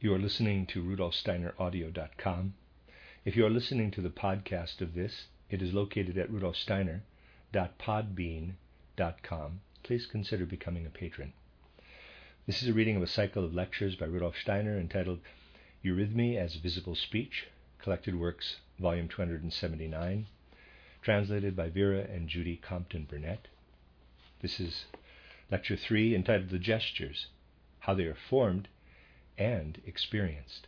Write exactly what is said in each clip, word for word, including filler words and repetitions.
You are listening to Rudolf Steiner Audio dot com. If you are listening to the podcast of this, it is located at rudolf steiner dot podbean dot com. Please consider becoming a patron. This is a reading of a cycle of lectures by Rudolf Steiner entitled Eurythmy as Visible Speech, Collected Works, Volume two hundred seventy-nine, translated by Vera and Judy Compton Burnett. This is Lecture three, entitled The Gestures, How They Are Formed and Experienced.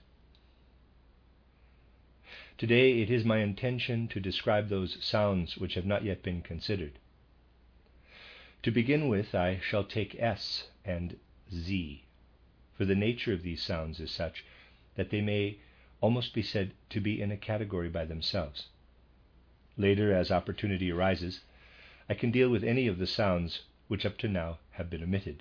Today it is my intention to describe those sounds which have not yet been considered. To begin with, I shall take S and Z, for the nature of these sounds is such that they may almost be said to be in a category by themselves. Later, as opportunity arises, I can deal with any of the sounds which up to now have been omitted.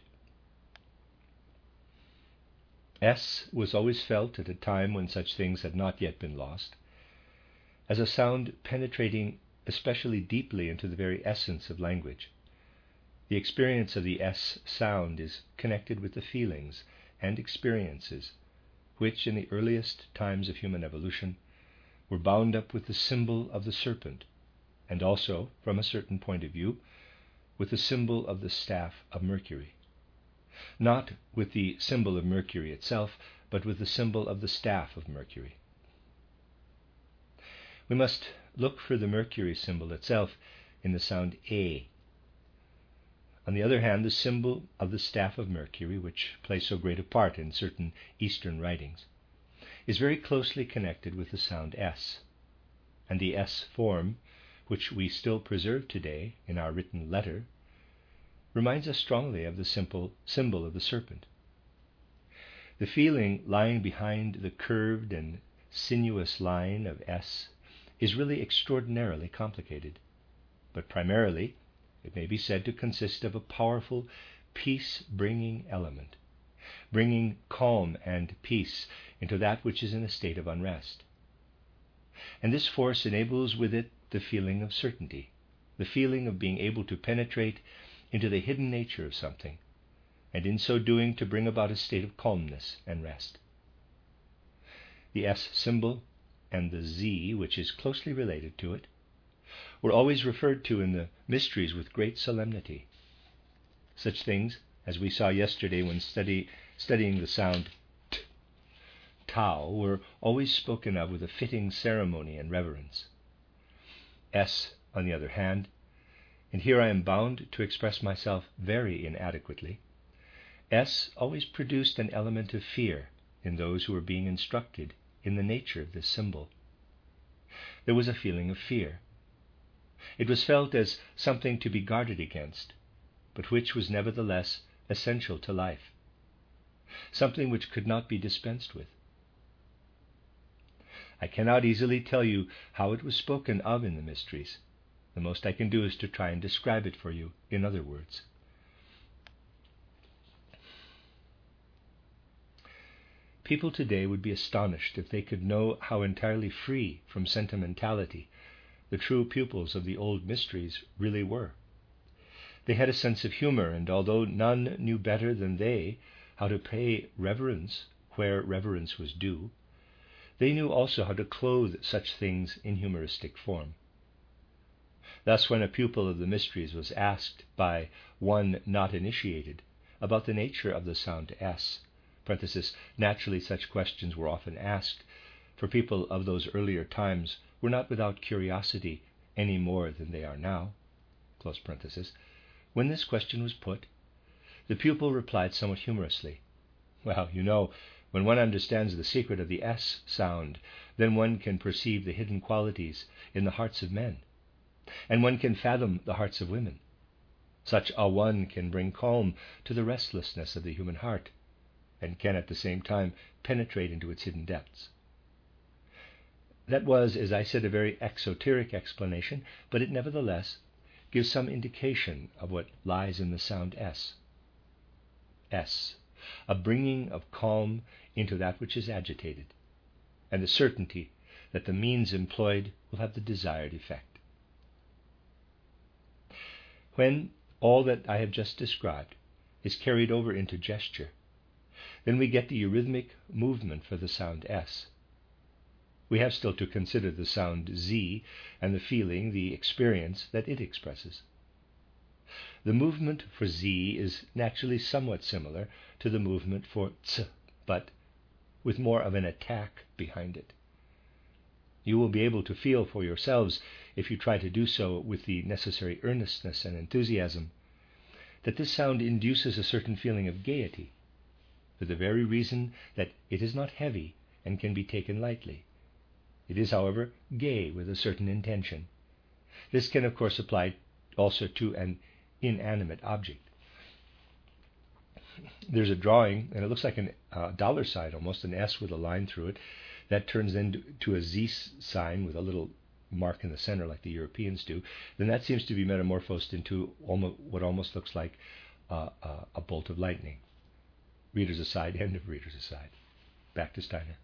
S was always felt at a time when such things had not yet been lost, as a sound penetrating especially deeply into the very essence of language. The experience of the S sound is connected with the feelings and experiences which, in the earliest times of human evolution, were bound up with the symbol of the serpent, and also, from a certain point of view, with the symbol of the staff of Mercury. Not with the symbol of Mercury itself, but with the symbol of the staff of Mercury. We must look for the Mercury symbol itself in the sound A. On the other hand, the symbol of the staff of Mercury, which plays so great a part in certain Eastern writings, is very closely connected with the sound S, and the S form, which we still preserve today in our written letter, reminds us strongly of the simple symbol of the serpent. The feeling lying behind the curved and sinuous line of S is really extraordinarily complicated, but primarily it may be said to consist of a powerful peace-bringing element, bringing calm and peace into that which is in a state of unrest. And this force enables with it the feeling of certainty, the feeling of being able to penetrate into the hidden nature of something, and in so doing to bring about a state of calmness and rest. The S symbol and the Z, which is closely related to it, were always referred to in the mysteries with great solemnity. Such things, as we saw yesterday when study, studying the sound T, Tau, were always spoken of with a fitting ceremony and reverence. S, on the other hand, and here I am bound to express myself very inadequately, S always produced an element of fear in those who were being instructed in the nature of this symbol. There was a feeling of fear. It was felt as something to be guarded against, but which was nevertheless essential to life, something which could not be dispensed with. I cannot easily tell you how it was spoken of in the mysteries. The most I can do is to try and describe it for you in other words. People today would be astonished if they could know how entirely free from sentimentality the true pupils of the old mysteries really were. They had a sense of humor, and although none knew better than they how to pay reverence where reverence was due, they knew also how to clothe such things in humoristic form. Thus, when a pupil of the mysteries was asked by one not initiated about the nature of the sound S, parenthesis, naturally such questions were often asked, for people of those earlier times were not without curiosity any more than they are now, close parenthesis. When this question was put, the pupil replied somewhat humorously, "Well, you know, when one understands the secret of the S sound, then one can perceive the hidden qualities in the hearts of men, and one can fathom the hearts of women. Such a one can bring calm to the restlessness of the human heart, and can at the same time penetrate into its hidden depths." That was, as I said, a very exoteric explanation, but it nevertheless gives some indication of what lies in the sound S. S, a bringing of calm into that which is agitated, and the certainty that the means employed will have the desired effect. When all that I have just described is carried over into gesture, then we get the eurythmic movement for the sound S. We have still to consider the sound Z and the feeling, the experience that it expresses. The movement for Z is naturally somewhat similar to the movement for Z, but with more of an attack behind it. You will be able to feel for yourselves, if you try to do so with the necessary earnestness and enthusiasm, that this sound induces a certain feeling of gaiety, for the very reason that it is not heavy and can be taken lightly. It is, however, gay with a certain intention. This can, of course, apply also to an inanimate object. There's a drawing, and it looks like a uh, dollar sign, almost an S with a line through it, that turns into a Z sign with a little mark in the center like the Europeans do. Then that seems to be metamorphosed into almost, what almost looks like uh, uh, a bolt of lightning. Readers aside, end of readers aside. Back to Steiner.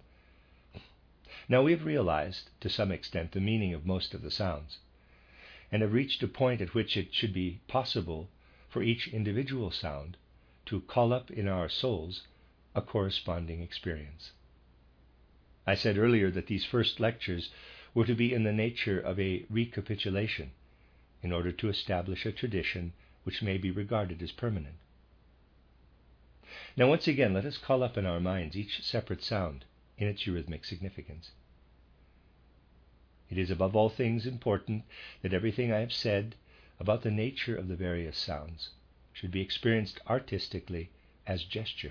Now we've realized, to some extent, the meaning of most of the sounds, and have reached a point at which it should be possible for each individual sound to call up in our souls a corresponding experience. I said earlier that these first lectures were to be in the nature of a recapitulation, in order to establish a tradition which may be regarded as permanent. Now once again, let us call up in our minds each separate sound in its eurythmic significance. It is above all things important that everything I have said about the nature of the various sounds should be experienced artistically as gesture.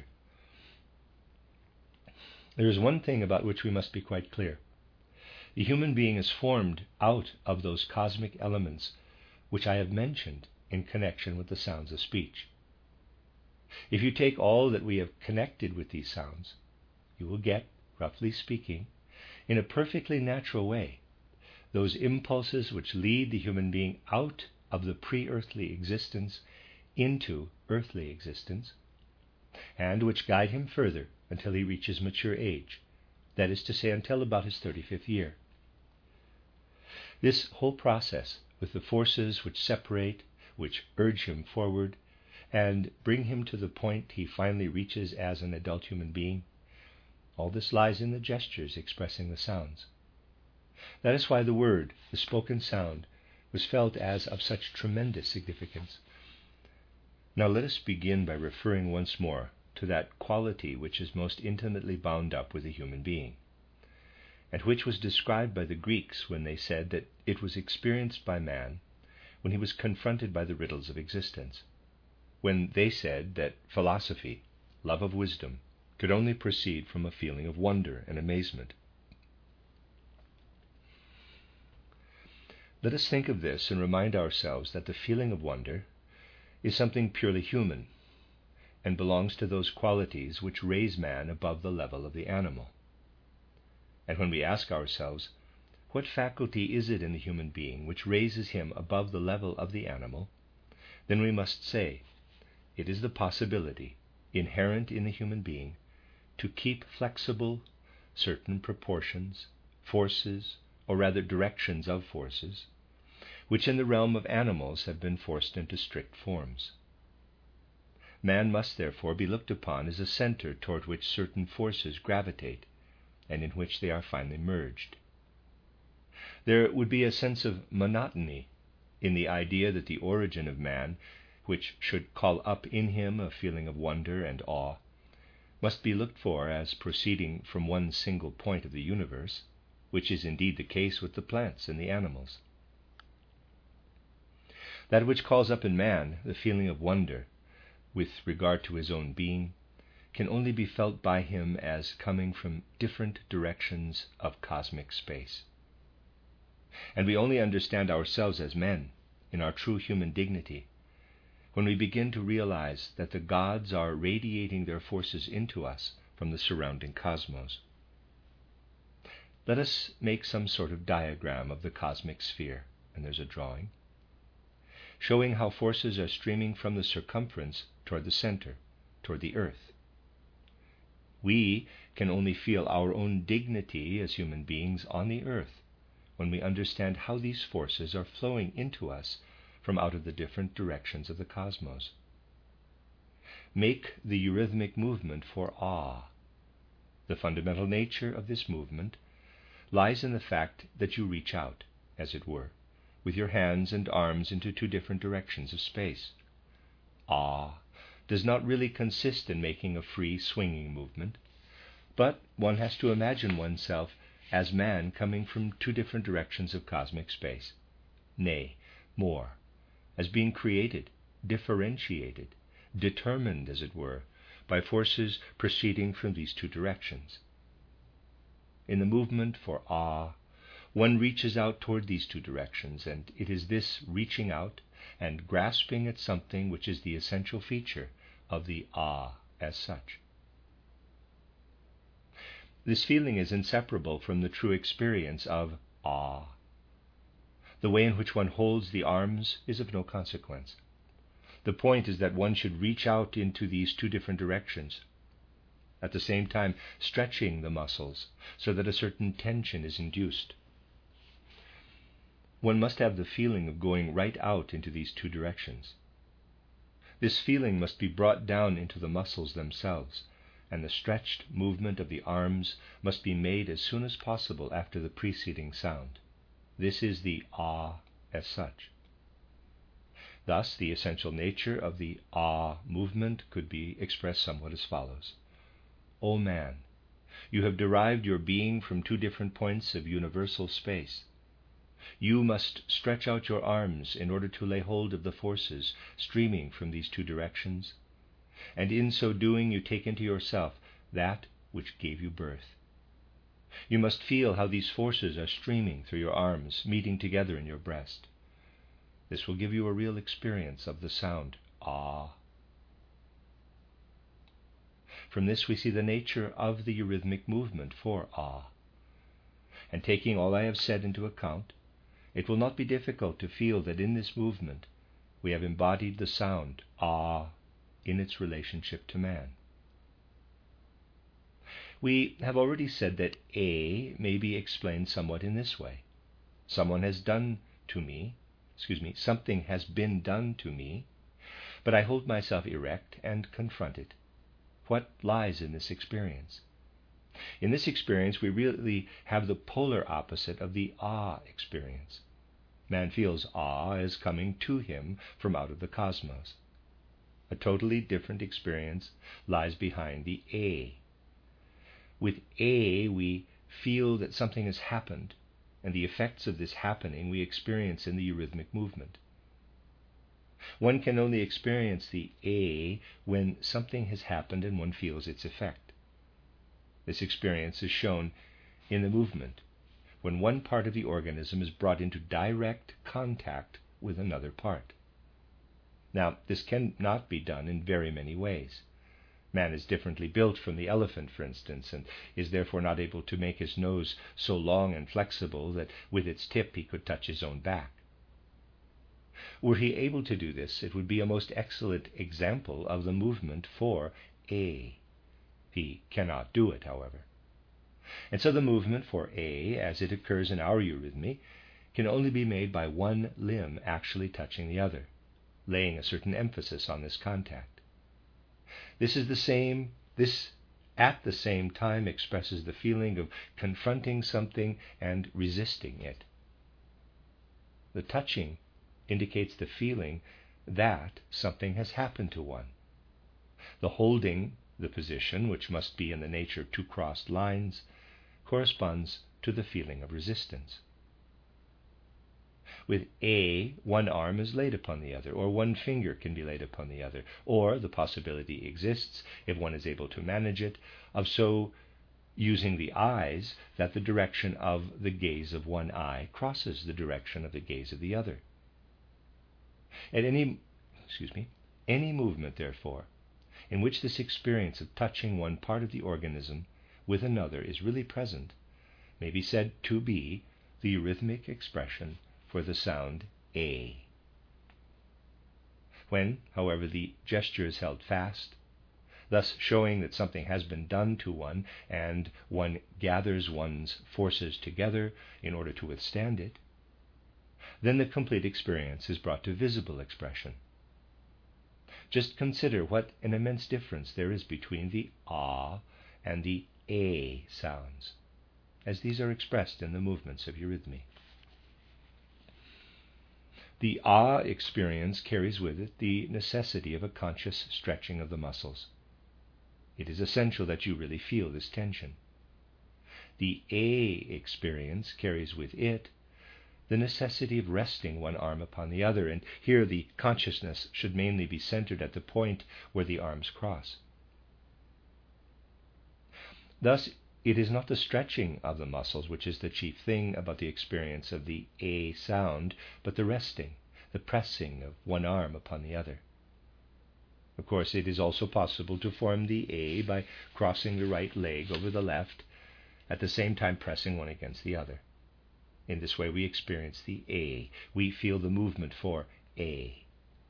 There is one thing about which we must be quite clear. The human being is formed out of those cosmic elements which I have mentioned in connection with the sounds of speech. If you take all that we have connected with these sounds, you will get, roughly speaking, in a perfectly natural way, those impulses which lead the human being out of the pre-earthly existence into earthly existence, and which guide him further until he reaches mature age, that is to say, until about his thirty-fifth year. This whole process, with the forces which separate, which urge him forward, and bring him to the point he finally reaches as an adult human being, all this lies in the gestures expressing the sounds. That is why the word, the spoken sound, was felt as of such tremendous significance. Now let us begin by referring once more to that quality which is most intimately bound up with a human being, and which was described by the Greeks when they said that it was experienced by man when he was confronted by the riddles of existence, when they said that philosophy, love of wisdom, could only proceed from a feeling of wonder and amazement. Let us think of this and remind ourselves that the feeling of wonder is something purely human and belongs to those qualities which raise man above the level of the animal. And when we ask ourselves, what faculty is it in the human being which raises him above the level of the animal, then we must say, it is the possibility inherent in the human being to keep flexible certain proportions, forces, or rather directions of forces, which in the realm of animals have been forced into strict forms. Man must therefore be looked upon as a center toward which certain forces gravitate, and in which they are finally merged. There would be a sense of monotony in the idea that the origin of man, which should call up in him a feeling of wonder and awe, must be looked for as proceeding from one single point of the universe, which is indeed the case with the plants and the animals. That which calls up in man the feeling of wonder with regard to his own being can only be felt by him as coming from different directions of cosmic space. And we only understand ourselves as men, in our true human dignity, when we begin to realize that the gods are radiating their forces into us from the surrounding cosmos. Let us make some sort of diagram of the cosmic sphere, and there's a drawing, showing how forces are streaming from the circumference toward the center, toward the earth. We can only feel our own dignity as human beings on the earth when we understand how these forces are flowing into us from out of the different directions of the cosmos. make the eurythmic movement for awe. The fundamental nature of this movement lies in the fact that you reach out, as it were, with your hands and arms into two different directions of space. Awe does not really consist in making a free swinging movement, but one has to imagine oneself as man coming from two different directions of cosmic space. Nay, more, as being created, differentiated, determined, as it were, by forces proceeding from these two directions. In the movement for awe, one reaches out toward these two directions, and it is this reaching out and grasping at something which is the essential feature of the awe as such. This feeling is inseparable from the true experience of awe. The way in which one holds the arms is of no consequence. The point is that one should reach out into these two different directions, at the same time stretching the muscles so that a certain tension is induced. One must have the feeling of going right out into these two directions. This feeling must be brought down into the muscles themselves, and the stretched movement of the arms must be made as soon as possible after the preceding sound. This is the awe as such. Thus, the essential nature of the awe movement could be expressed somewhat as follows. O man, you have derived your being from two different points of universal space. You must stretch out your arms in order to lay hold of the forces streaming from these two directions, and in so doing you take into yourself that which gave you birth. You must feel how these forces are streaming through your arms, meeting together in your breast. This will give you a real experience of the sound, ah. From this we see the nature of the eurythmic movement for ah. And taking all I have said into account, it will not be difficult to feel that in this movement we have embodied the sound, ah, in its relationship to man. We have already said that A may be explained somewhat in this way. Someone has done to me, excuse me, something has been done to me, but I hold myself erect and confront it. What lies in this experience? In this experience, we really have the polar opposite of the awe experience. Man feels awe as coming to him from out of the cosmos. A totally different experience lies behind the A. With A, we feel that something has happened, and the effects of this happening we experience in the eurythmic movement. One can only experience the A when something has happened and one feels its effect. This experience is shown in the movement, when one part of the organism is brought into direct contact with another part. Now, this cannot be done in very many ways. Man is differently built from the elephant, for instance, and is therefore not able to make his nose so long and flexible that with its tip he could touch his own back. Were he able to do this, it would be a most excellent example of the movement for A. He cannot do it, however. And so the movement for A, as it occurs in our eurythmy, can only be made by one limb actually touching the other, laying a certain emphasis on this contact. This is the same, this at the same time expresses the feeling of confronting something and resisting it. The touching indicates the feeling that something has happened to one. The holding, the position, which must be in the nature of two crossed lines, corresponds to the feeling of resistance. With A, one arm is laid upon the other, or one finger can be laid upon the other, or the possibility exists, if one is able to manage it, of so using the eyes that the direction of the gaze of one eye crosses the direction of the gaze of the other. At any, excuse me, any movement, therefore, in which this experience of touching one part of the organism with another is really present, may be said to be the eurythmic expression for the sound A. When, however, the gesture is held fast, thus showing that something has been done to one, and one gathers one's forces together in order to withstand it, then the complete experience is brought to visible expression. Just consider what an immense difference there is between the ah and the a sounds, as these are expressed in the movements of eurythmy. The ah experience carries with it the necessity of a conscious stretching of the muscles. It is essential that you really feel this tension. The a experience carries with it the necessity of resting one arm upon the other, and here the consciousness should mainly be centered at the point where the arms cross. Thus, it is not the stretching of the muscles which is the chief thing about the experience of the a sound, but the resting, the pressing of one arm upon the other. Of course, it is also possible to form the a by crossing the right leg over the left, at the same time pressing one against the other. In this way we experience the a. We feel the movement for a.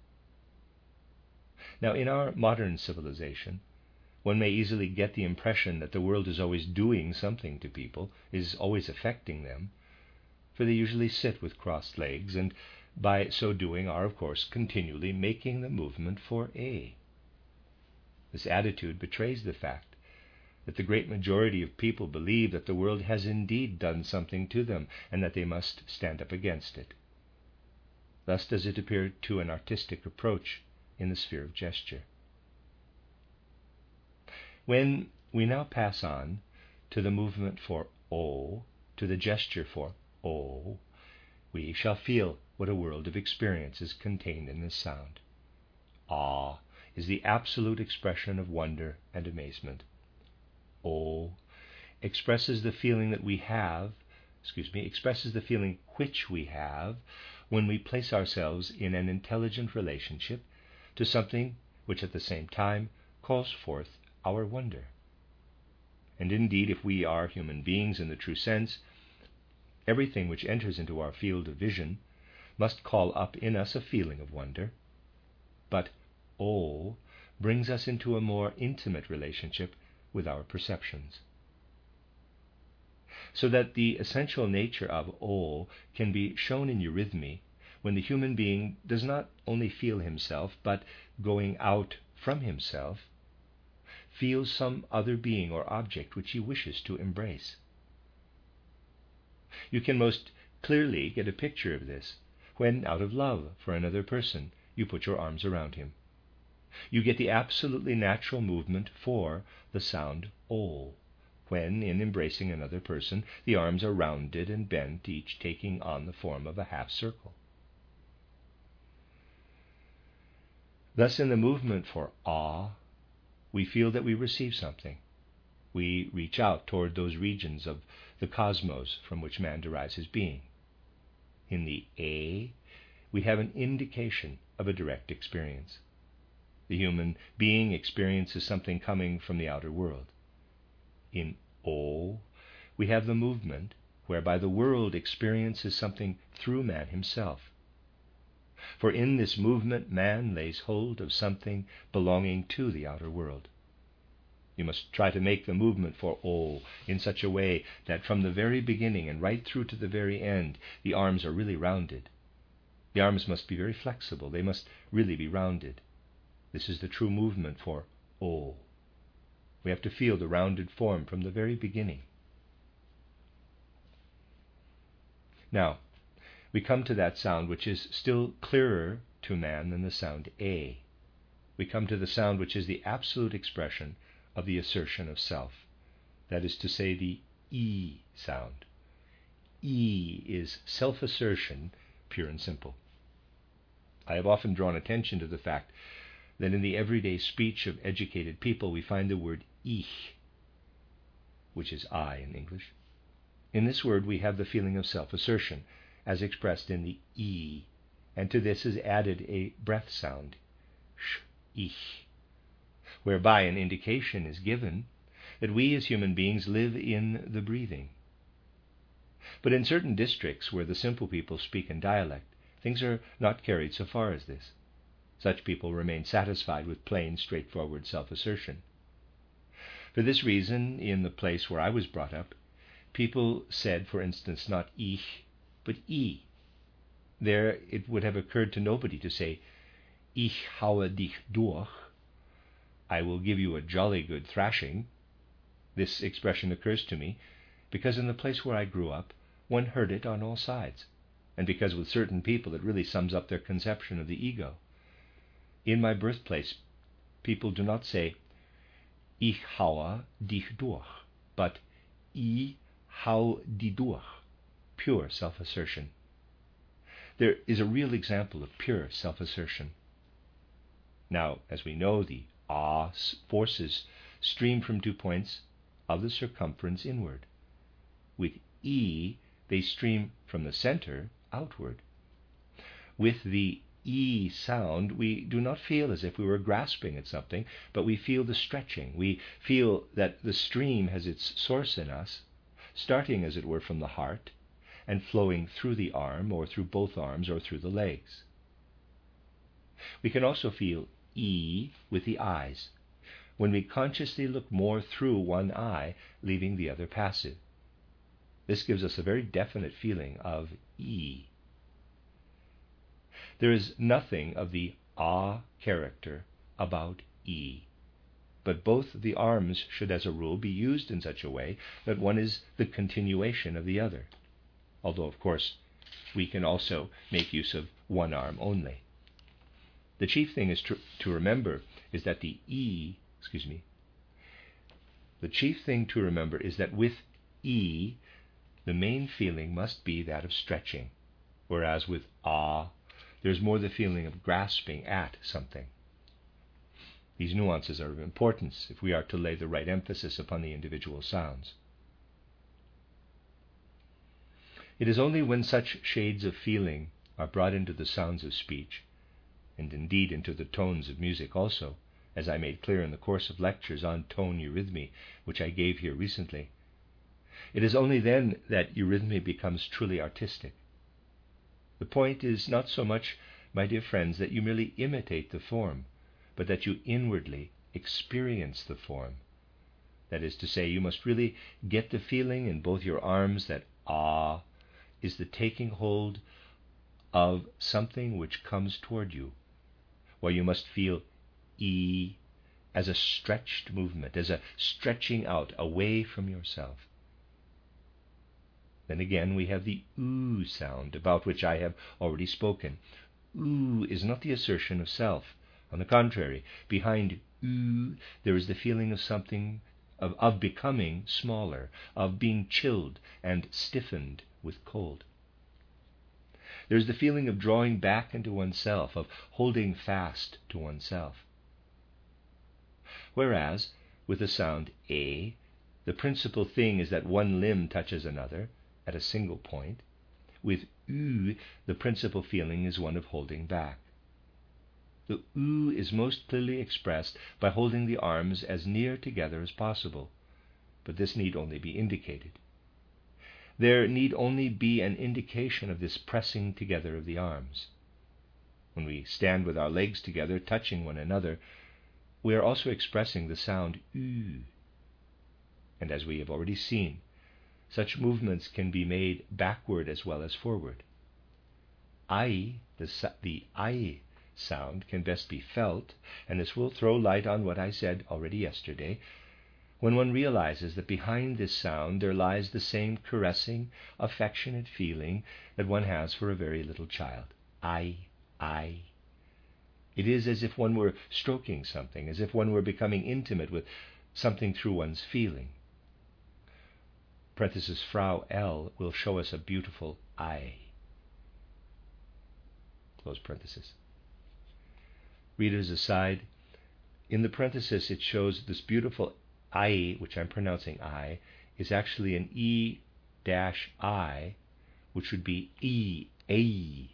Now, in our modern civilization, one may easily get the impression that the world is always doing something to people, is always affecting them, for they usually sit with crossed legs, and by so doing are, of course, continually making the movement for a. This attitude betrays the fact that the great majority of people believe that the world has indeed done something to them, and that they must stand up against it. Thus does it appear to an artistic approach in the sphere of gesture. When we now pass on to the movement for O, to the gesture for O, we shall feel what a world of experience is contained in this sound. Ah is the absolute expression of wonder and amazement. O expresses the feeling that we have, excuse me, expresses the feeling which we have when we place ourselves in an intelligent relationship to something which at the same time calls forth our wonder. And indeed, if we are human beings in the true sense, everything which enters into our field of vision must call up in us a feeling of wonder. But O brings us into a more intimate relationship with our perceptions, so that the essential nature of O can be shown in eurythmy when the human being does not only feel himself, but going out from himself, feels some other being or object which he wishes to embrace. You can most clearly get a picture of this when, out of love for another person, you put your arms around him. You get the absolutely natural movement for the sound O, when, in embracing another person, the arms are rounded and bent, each taking on the form of a half circle. Thus, in the movement for Ah, we feel that we receive something. We reach out toward those regions of the cosmos from which man derives his being. In the A, we have an indication of a direct experience. The human being experiences something coming from the outer world. In O, we have the movement whereby the world experiences something through man himself. For in this movement, man lays hold of something belonging to the outer world. You must try to make the movement for O in such a way that from the very beginning and right through to the very end, the arms are really rounded. The arms must be very flexible. They must really be rounded. This is the true movement for O. We have to feel the rounded form from the very beginning. Now, we come to that sound which is still clearer to man than the sound A. We come to the sound which is the absolute expression of the assertion of self. That is to say, the E sound. E is self-assertion, pure and simple. I have often drawn attention to the fact that in the everyday speech of educated people we find the word ich, which is I in English. In this word we have the feeling of self-assertion, as expressed in the E, and to this is added a breath sound, sh, ich, whereby an indication is given that we as human beings live in the breathing. But in certain districts where the simple people speak in dialect, things are not carried so far as this. Such people remain satisfied with plain, straightforward self-assertion. For this reason, in the place where I was brought up, people said, for instance, not ich, but I. There it would have occurred to nobody to say ich haue dich durch, I will give you a jolly good thrashing. This expression occurs to me because in the place where I grew up, one heard it on all sides, and because with certain people it really sums up their conception of the ego. In my birthplace, people do not say, ich haue dich durch, but ich hau die durch, pure self-assertion. There is a real example of pure self-assertion. Now, as we know, the ah forces stream from two points of the circumference inward. With e, they stream from the center outward. With the e sound, we do not feel as if we were grasping at something, but we feel the stretching. We feel that the stream has its source in us, starting, as it were, from the heart, and flowing through the arm, or through both arms, or through the legs. We can also feel E with the eyes, when we consciously look more through one eye, leaving the other passive. This gives us a very definite feeling of E. There is nothing of the ah character about E, but both the arms should, as a rule, be used in such a way that one is the continuation of the other, although, of course, we can also make use of one arm only. The chief thing is to, to remember is that the E, excuse me, the chief thing to remember is that with E, the main feeling must be that of stretching, whereas with ah, there's more the feeling of grasping at something. These nuances are of importance if we are to lay the right emphasis upon the individual sounds. It is only when such shades of feeling are brought into the sounds of speech, and indeed into the tones of music also, as I made clear in the course of lectures on tone eurythmy, which I gave here recently. It is only then that eurythmy becomes truly artistic. The point is not so much, my dear friends, that you merely imitate the form, but that you inwardly experience the form. That is to say, you must really get the feeling in both your arms that ah is the taking hold of something which comes toward you, while you must feel E as a stretched movement, as a stretching out away from yourself. Then again we have the oo sound, about which I have already spoken. Oo is not the assertion of self. On the contrary, behind oo there is the feeling of something, of, of becoming smaller, of being chilled and stiffened with cold. There is the feeling of drawing back into oneself, of holding fast to oneself. Whereas, with the sound a, the principal thing is that one limb touches another at a single point. With u, the principal feeling is one of holding back. The u is most clearly expressed by holding the arms as near together as possible, but this need only be indicated. There need only be an indication of this pressing together of the arms. When we stand with our legs together, touching one another, we are also expressing the sound u. And as we have already seen, such movements can be made backward as well as forward. I, the, the I sound, can best be felt, and this will throw light on what I said already yesterday, when one realizes that behind this sound there lies the same caressing, affectionate feeling that one has for a very little child. I, I. It is as if one were stroking something, as if one were becoming intimate with something through one's feeling. Parenthesis Frau L will show us a beautiful I. Close parenthesis. Readers aside, in the parenthesis it shows this beautiful I, which I'm pronouncing I, is actually an E dash I, which would be E, A,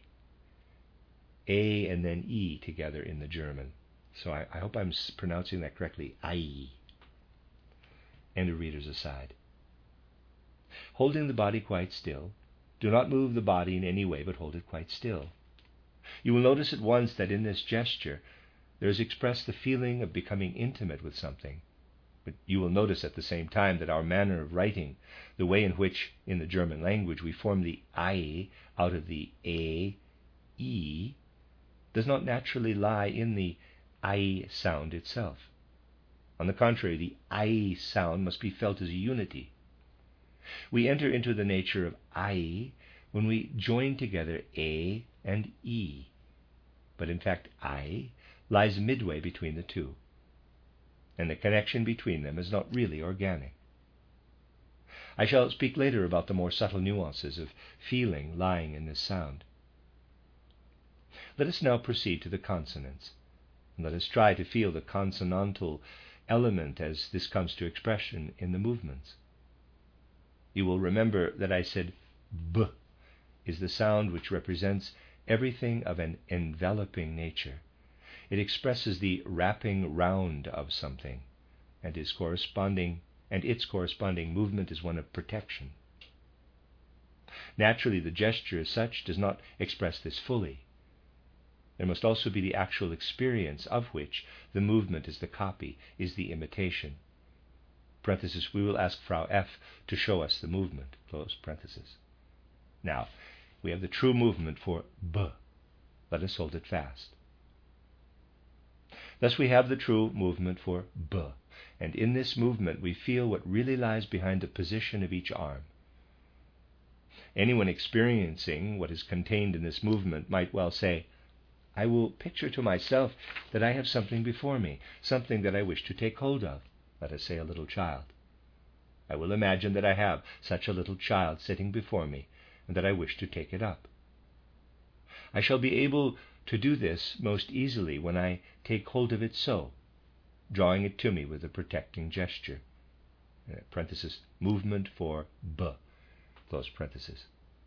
A and then E together in the German. So I, I hope I'm pronouncing that correctly, I. And the readers aside. Holding the body quite still, do not move the body in any way, but hold it quite still. You will notice at once that in this gesture there is expressed the feeling of becoming intimate with something. But you will notice at the same time that our manner of writing, the way in which, in the German language, we form the I out of the A, E, does not naturally lie in the I sound itself. On the contrary, the I sound must be felt as a unity. We enter into the nature of I when we join together A and E. But in fact, I lies midway between the two, and the connection between them is not really organic. I shall speak later about the more subtle nuances of feeling lying in this sound. Let us now proceed to the consonants, and let us try to feel the consonantal element as this comes to expression in the movements. You will remember that I said B is the sound which represents everything of an enveloping nature. It expresses the wrapping round of something, and is corresponding, and its corresponding movement is one of protection. Naturally, the gesture as such does not express this fully. There must also be the actual experience of which the movement is the copy, is the imitation. Parenthesis, we will ask Frau F. to show us the movement. Close parenthesis. Now, we have the true movement for B. Let us hold it fast. Thus we have the true movement for B, and in this movement we feel what really lies behind the position of each arm. Anyone experiencing what is contained in this movement might well say, I will picture to myself that I have something before me, something that I wish to take hold of. Let us say a little child. I will imagine that I have such a little child sitting before me, and that I wish to take it up. I shall be able to do this most easily when I take hold of it so, drawing it to me with a protecting gesture. Parenthesis, movement for B. Close parenthesis.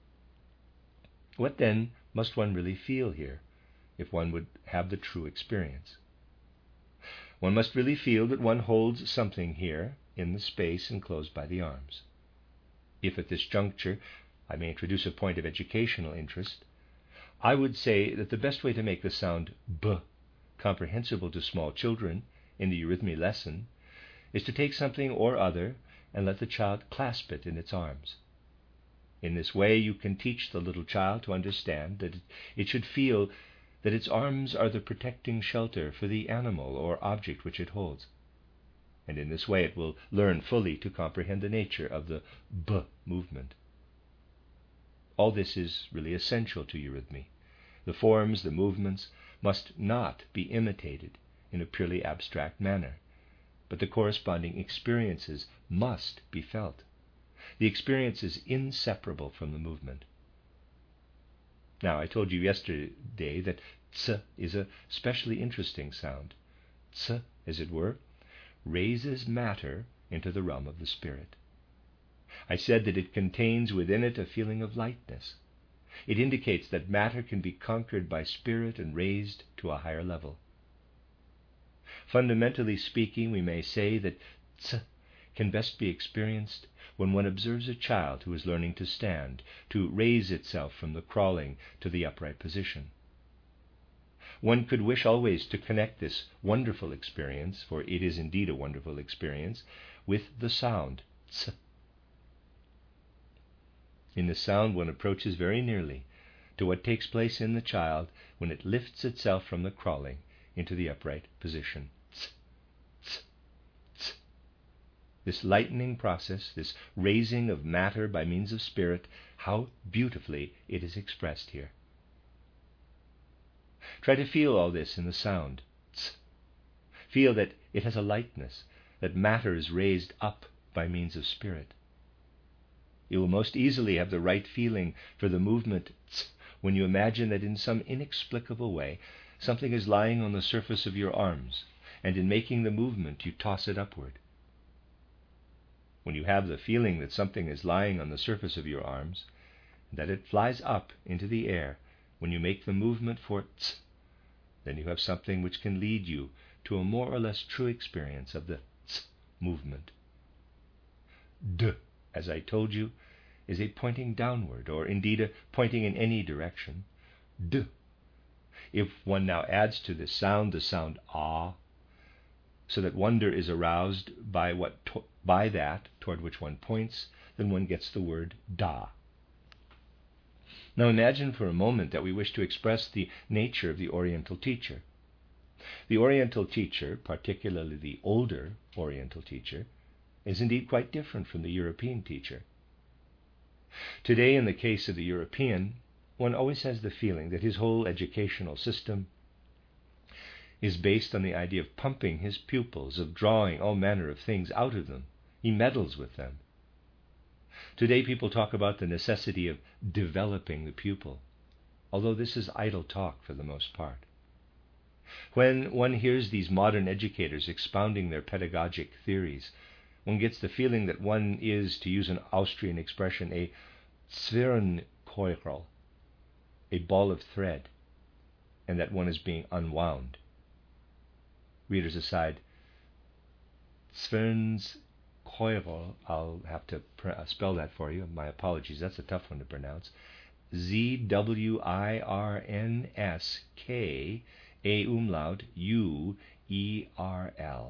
What then must one really feel here, if one would have the true experience? One must really feel that one holds something here in the space enclosed by the arms. If at this juncture I may introduce a point of educational interest, I would say that the best way to make the sound B comprehensible to small children in the eurythmy lesson is to take something or other and let the child clasp it in its arms. In this way you can teach the little child to understand that it should feel that its arms are the protecting shelter for the animal or object which it holds. And in this way it will learn fully to comprehend the nature of the B movement. All this is really essential to eurythmy. The forms, the movements, must not be imitated in a purely abstract manner, but the corresponding experiences must be felt. The experience is inseparable from the movement. Now, I told you yesterday that ts is a specially interesting sound. Ts, as it were, raises matter into the realm of the spirit. I said that it contains within it a feeling of lightness. It indicates that matter can be conquered by spirit and raised to a higher level. Fundamentally speaking, we may say that ts can best be experienced when one observes a child who is learning to stand, to raise itself from the crawling to the upright position. One could wish always to connect this wonderful experience, for it is indeed a wonderful experience, with the sound ts. In the sound one approaches very nearly to what takes place in the child when it lifts itself from the crawling into the upright position. Ts, ts, ts. This lightening process, this raising of matter by means of spirit, how beautifully it is expressed here. Try to feel all this in the sound. Ts. Feel that it has a lightness, that matter is raised up by means of spirit. You will most easily have the right feeling for the movement ts when you imagine that in some inexplicable way something is lying on the surface of your arms, and in making the movement you toss it upward. When you have the feeling that something is lying on the surface of your arms, and that it flies up into the air when you make the movement for ts, then you have something which can lead you to a more or less true experience of the ts movement. D, as I told you, is a pointing downward, or indeed a pointing in any direction. D. If one now adds to this sound the sound ah, so that wonder is aroused by what to- by that toward which one points, then one gets the word da. Now imagine for a moment that we wish to express the nature of the Oriental teacher. The Oriental teacher, particularly the older Oriental teacher, is indeed quite different from the European teacher. Today, in the case of the European, one always has the feeling that his whole educational system is based on the idea of pumping his pupils, of drawing all manner of things out of them. He meddles with them. Today people talk about the necessity of developing the pupil, although this is idle talk for the most part. When one hears these modern educators expounding their pedagogic theories, one gets the feeling that one is, to use an Austrian expression, a Zwirnkeurel, a ball of thread, and that one is being unwound. Readers aside, Zwirnkeurel, I'll have to pr- spell that for you. My apologies, that's a tough one to pronounce. Z W I R N S K A umlaut U E R L.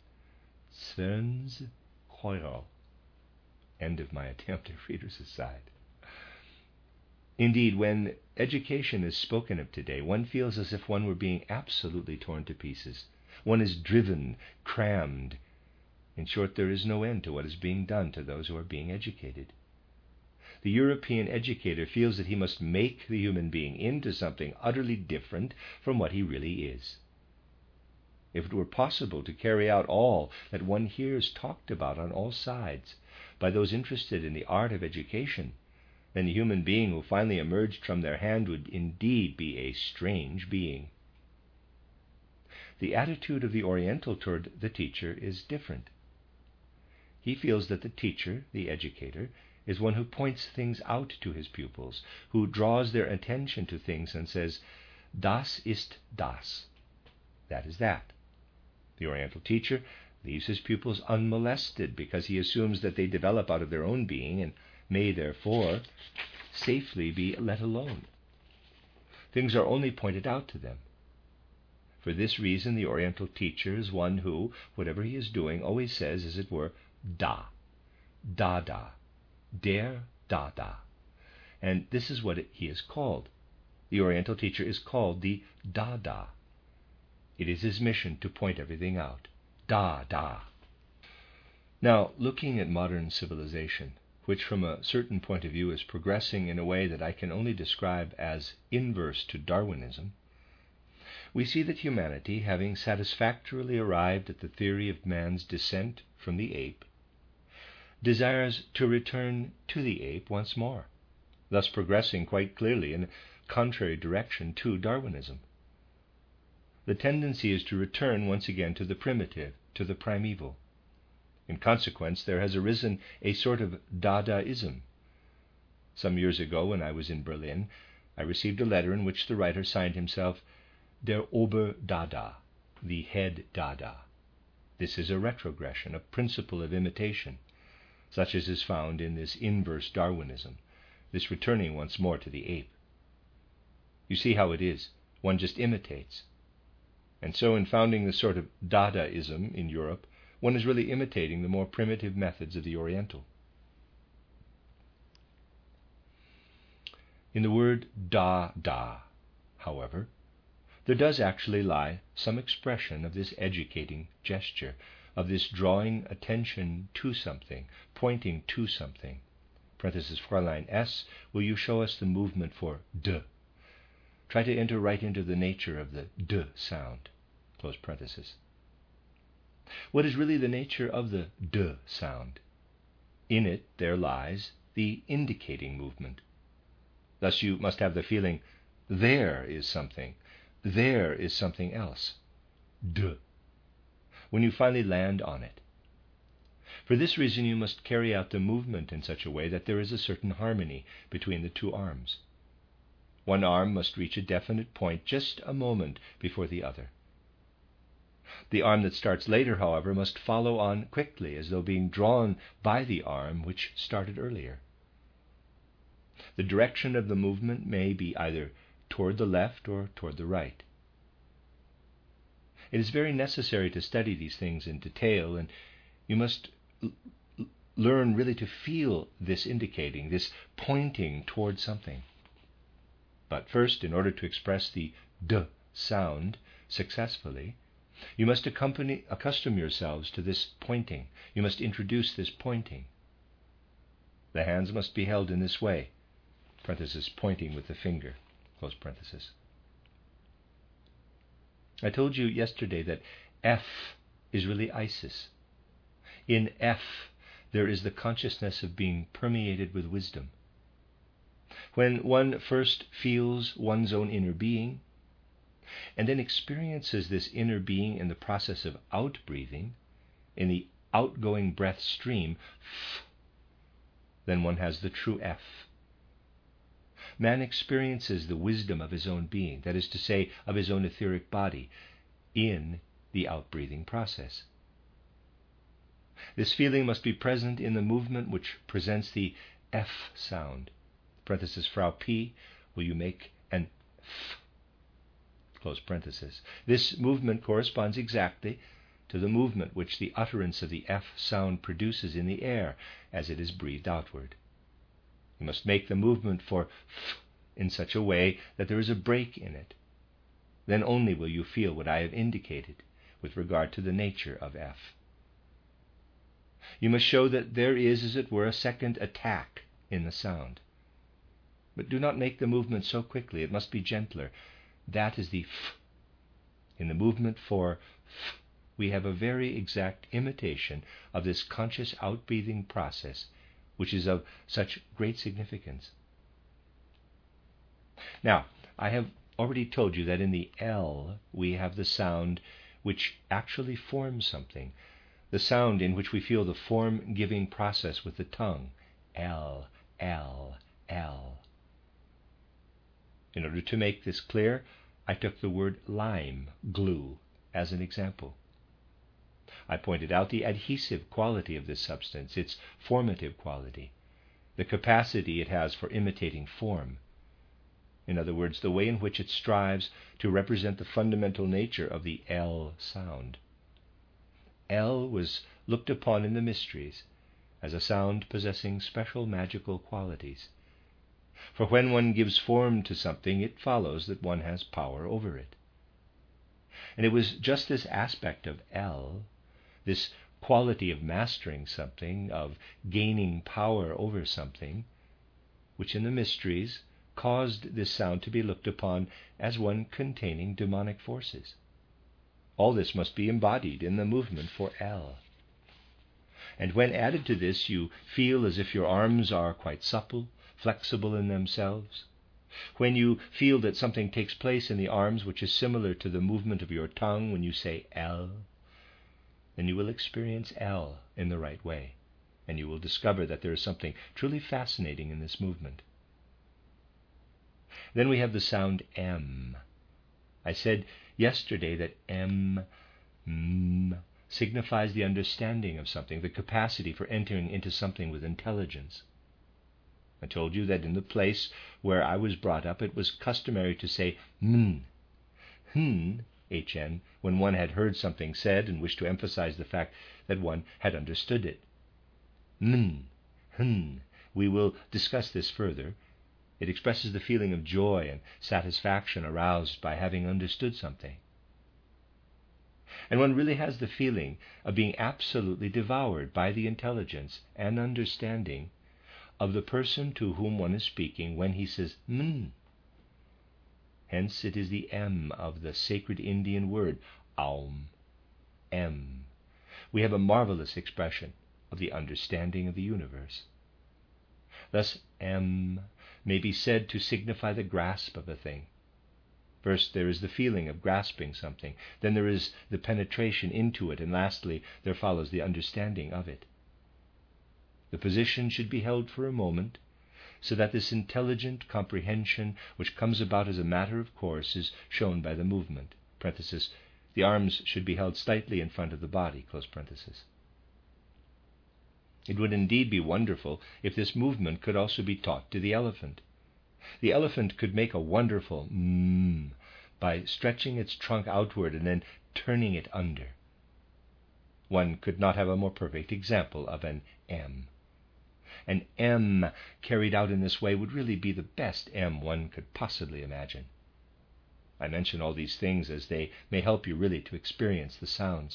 Zwirnkeurel. End of my attempt at readers aside. Indeed, when education is spoken of today, one feels as if one were being absolutely torn to pieces. One is driven, crammed. In short, there is no end to what is being done to those who are being educated. The European educator feels that he must make the human being into something utterly different from what he really is. If it were possible to carry out all that one hears talked about on all sides by those interested in the art of education, then the human being who finally emerged from their hand would indeed be a strange being. The attitude of the Oriental toward the teacher is different. He feels that the teacher, the educator, is one who points things out to his pupils, who draws their attention to things and says, "Das ist das." That is that. The Oriental teacher leaves his pupils unmolested because he assumes that they develop out of their own being and may therefore safely be let alone. Things are only pointed out to them. For this reason, the Oriental teacher is one who, whatever he is doing, always says, as it were, da, da da, der da da. And this is what it, he is called. The Oriental teacher is called the da da. It is his mission to point everything out. Da da. Now, looking at modern civilization, which from a certain point of view is progressing in a way that I can only describe as inverse to Darwinism, we see that humanity, having satisfactorily arrived at the theory of man's descent from the ape, desires to return to the ape once more, thus progressing quite clearly in a contrary direction to Darwinism. The tendency is to return once again to the primitive, to the primeval. In consequence, there has arisen a sort of Dadaism. Some years ago, when I was in Berlin, I received a letter in which the writer signed himself Der Ober-Dada, the head Dada. This is a retrogression, a principle of imitation, such as is found in this inverse Darwinism, this returning once more to the ape. You see how it is. One just imitates. And so in founding the sort of Dadaism in Europe, one is really imitating the more primitive methods of the Oriental. In the word da-da, however, there does actually lie some expression of this educating gesture, of this drawing attention to something, pointing to something. Parenthesis, Fräulein S., will you show us the movement for d? Try to enter right into the nature of the d sound. Close parenthesis. What is really the nature of the d sound? In it there lies the indicating movement. Thus you must have the feeling, there is something, there is something else. D. When you finally land on it. For this reason you must carry out the movement in such a way that there is a certain harmony between the two arms. One arm must reach a definite point just a moment before the other. The arm that starts later, however, must follow on quickly, as though being drawn by the arm which started earlier. The direction of the movement may be either toward the left or toward the right. It is very necessary to study these things in detail, and you must l- learn really to feel this indicating, this pointing toward something. But first, in order to express the D sound successfully, you must accompany, accustom yourselves to this pointing. You must introduce this pointing. The hands must be held in this way, parenthesis, pointing with the finger, close parenthesis. I told you yesterday that F is really Isis. In F, there is the consciousness of being permeated with wisdom. When one first feels one's own inner being, and then experiences this inner being in the process of out-breathing, in the outgoing breath stream, f, then one has the true F. Man experiences the wisdom of his own being, that is to say, of his own etheric body, in the out-breathing process. This feeling must be present in the movement which presents the F sound. Parenthesis, Frau P, will you make an F? Close parenthesis. This movement corresponds exactly to the movement which the utterance of the F sound produces in the air as it is breathed outward. You must make the movement for F in such a way that there is a break in it. Then only will you feel what I have indicated with regard to the nature of F. You must show that there is, as it were, a second attack in the sound. But do not make the movement so quickly. It must be gentler. That is the F. In the movement for F, we have a very exact imitation of this conscious out-breathing process, which is of such great significance. Now, I have already told you that in the L we have the sound which actually forms something, the sound in which we feel the form-giving process with the tongue. L, L, L. In order to make this clear, I took the word lime, glue, as an example. I pointed out the adhesive quality of this substance, its formative quality, the capacity it has for imitating form. In other words, the way in which it strives to represent the fundamental nature of the L sound. L was looked upon in the mysteries as a sound possessing special magical qualities. For when one gives form to something, it follows that one has power over it. And it was just this aspect of L, this quality of mastering something, of gaining power over something, which in the mysteries caused this sound to be looked upon as one containing demonic forces. All this must be embodied in the movement for L. And when added to this, you feel as if your arms are quite supple, flexible in themselves. When you feel that something takes place in the arms which is similar to the movement of your tongue when you say L, then you will experience L in the right way, and you will discover that there is something truly fascinating in this movement. Then we have the sound M. I said yesterday that M, M signifies the understanding of something, the capacity for entering into something with intelligence. I told you that in the place where I was brought up, it was customary to say M, Hm, H N, when one had heard something said and wished to emphasize the fact that one had understood it. M, Hm. We will discuss this further. It expresses the feeling of joy and satisfaction aroused by having understood something. And one really has the feeling of being absolutely devoured by the intelligence and understanding of the person to whom one is speaking when he says M. Hence it is the M of the sacred Indian word, Aum, M. We have a marvelous expression of the understanding of the universe. Thus M may be said to signify the grasp of a thing. First there is the feeling of grasping something, then there is the penetration into it, and lastly there follows the understanding of it. The position should be held for a moment, so that this intelligent comprehension, which comes about as a matter of course, is shown by the movement. Parenthesis, the arms should be held slightly in front of the body. Close parenthesis. It would indeed be wonderful if this movement could also be taught to the elephant. The elephant could make a wonderful mmm by stretching its trunk outward and then turning it under. One could not have a more perfect example of an M. An M carried out in this way would really be the best M one could possibly imagine. I mention all these things as they may help you really to experience the sounds.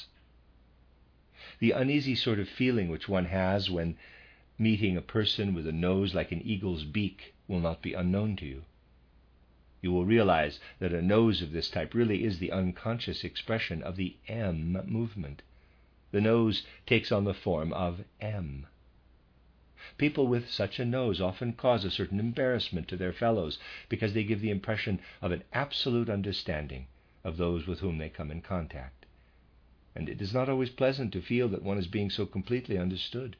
The uneasy sort of feeling which one has when meeting a person with a nose like an eagle's beak will not be unknown to you. You will realize that a nose of this type really is the unconscious expression of the M movement. The nose takes on the form of M. People with such a nose often cause a certain embarrassment to their fellows because they give the impression of an absolute understanding of those with whom they come in contact. And it is not always pleasant to feel that one is being so completely understood.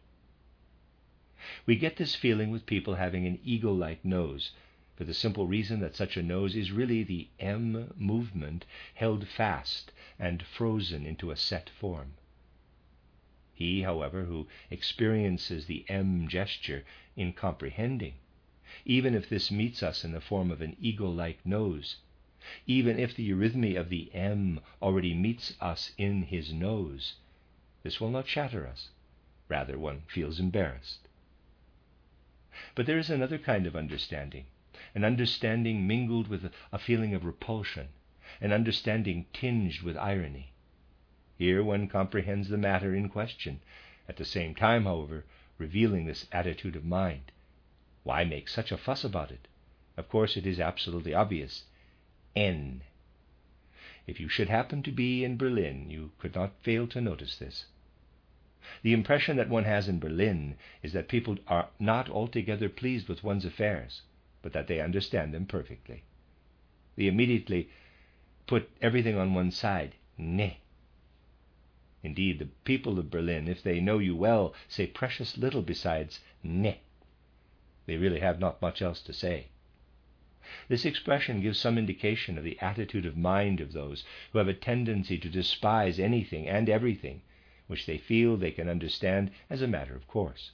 We get this feeling with people having an eagle-like nose for the simple reason that such a nose is really the M movement held fast and frozen into a set form. He, however, who experiences the M gesture in comprehending, even if this meets us in the form of an eagle-like nose, even if the eurythmy of the M already meets us in his nose, this will not shatter us. Rather, one feels embarrassed. But there is another kind of understanding, an understanding mingled with a feeling of repulsion, an understanding tinged with irony. Here one comprehends the matter in question, at the same time, however, revealing this attitude of mind. Why make such a fuss about it? Of course, it is absolutely obvious. N. If you should happen to be in Berlin, you could not fail to notice this. The impression that one has in Berlin is that people are not altogether pleased with one's affairs, but that they understand them perfectly. They immediately put everything on one side. Ne. Indeed, the people of Berlin, if they know you well, say precious little besides ne. They really have not much else to say. This expression gives some indication of the attitude of mind of those who have a tendency to despise anything and everything which they feel they can understand as a matter of course.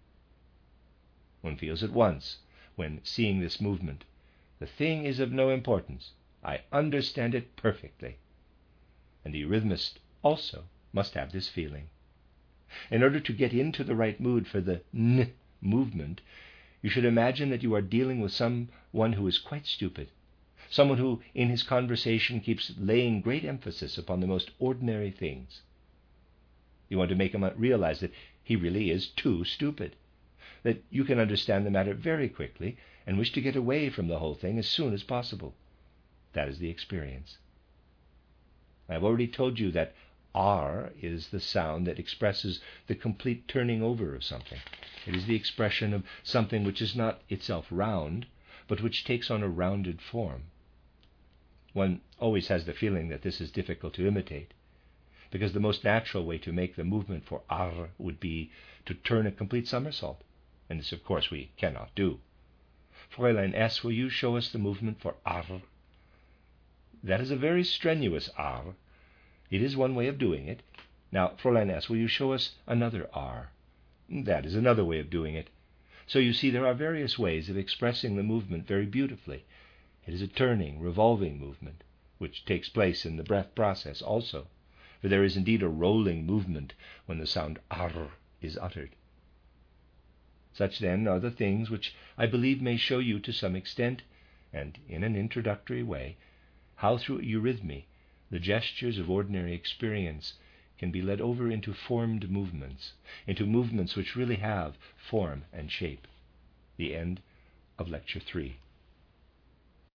One feels at once, when seeing this movement, the thing is of no importance. I understand it perfectly. And the eurythmist also must have this feeling. In order to get into the right mood for the N movement, you should imagine that you are dealing with someone who is quite stupid, someone who in his conversation keeps laying great emphasis upon the most ordinary things. You want to make him realize that he really is too stupid, that you can understand the matter very quickly and wish to get away from the whole thing as soon as possible. That is the experience. I have already told you that R is the sound that expresses the complete turning over of something. It is the expression of something which is not itself round, but which takes on a rounded form. One always has the feeling that this is difficult to imitate, because the most natural way to make the movement for R would be to turn a complete somersault, and this, of course, we cannot do. Fräulein S., will you show us the movement for R? That is a very strenuous R. It is one way of doing it. Now, Fräulein S., will you show us another R? That is another way of doing it. So you see, there are various ways of expressing the movement very beautifully. It is a turning, revolving movement, which takes place in the breath process also, for there is indeed a rolling movement when the sound R is uttered. Such, then, are the things which I believe may show you to some extent, and in an introductory way, how through eurythmy the gestures of ordinary experience can be led over into formed movements, into movements which really have form and shape. The end of Lecture three.